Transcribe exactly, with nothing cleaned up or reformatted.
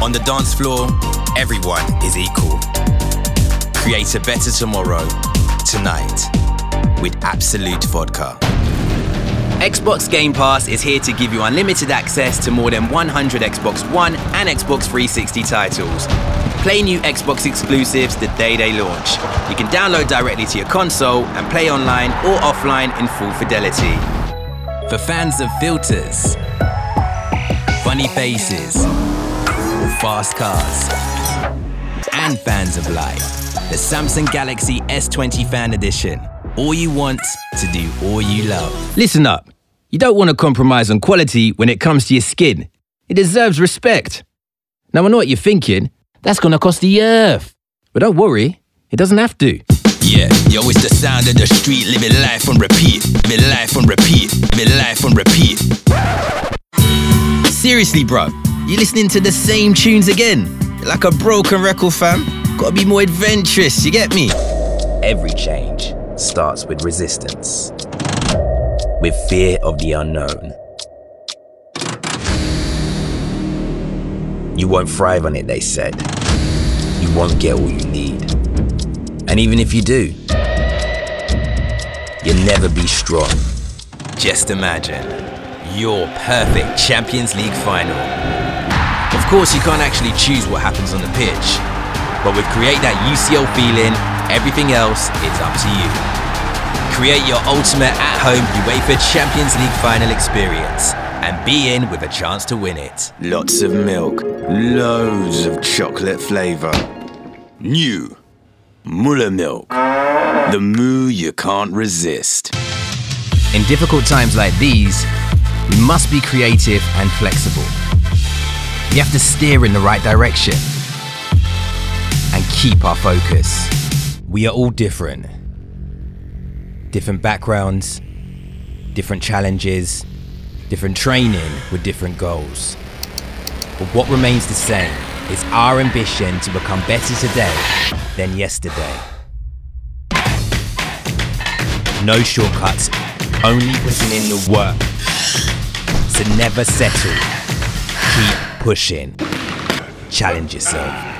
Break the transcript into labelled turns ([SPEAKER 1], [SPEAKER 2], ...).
[SPEAKER 1] On the dance floor, everyone is equal. Create a better tomorrow, tonight, with Absolute Vodka. Xbox Game Pass is here to give you unlimited access to more than one hundred Xbox One and Xbox three sixty titles. Play new Xbox exclusives the day they launch. You can download directly to your console and play online or offline in full fidelity. For fans of filters, funny faces, fast cars, and fans of life, the Samsung Galaxy S twenty Fan Edition. All you want to do all you love. Listen up. You don't want to compromise on quality when it comes to your skin. It deserves respect. Now I know what you're thinking. That's going to cost the earth. But don't worry, it doesn't have to. Yeah, yo, it's the sound of the street, living life on repeat. Living life on repeat. Living life on repeat. Seriously, bro, you're listening to the same tunes again. You're like a broken record, fam. Gotta be more adventurous, you get me? Every change starts with resistance, with fear of the unknown. You won't thrive on it, they said. You won't get all you need. And even if you do, you'll never be strong. Just imagine your perfect Champions League final. Of course, you can't actually choose what happens on the pitch, but with Create That U C L feeling, everything else is up to you. Create your ultimate at-home UEFA Champions League final experience and be in with a chance to win it. Lots of milk, loads of chocolate flavour. New Muller Milk, the moo you can't resist. In difficult times like these, we must be creative and flexible. We have to steer in the right direction and keep our focus. We are all different. Different backgrounds, different challenges, different training with different goals. But what remains the same is our ambition to become better today than yesterday. No shortcuts, only putting in the work. So never settle. Keep pushing. Challenge yourself.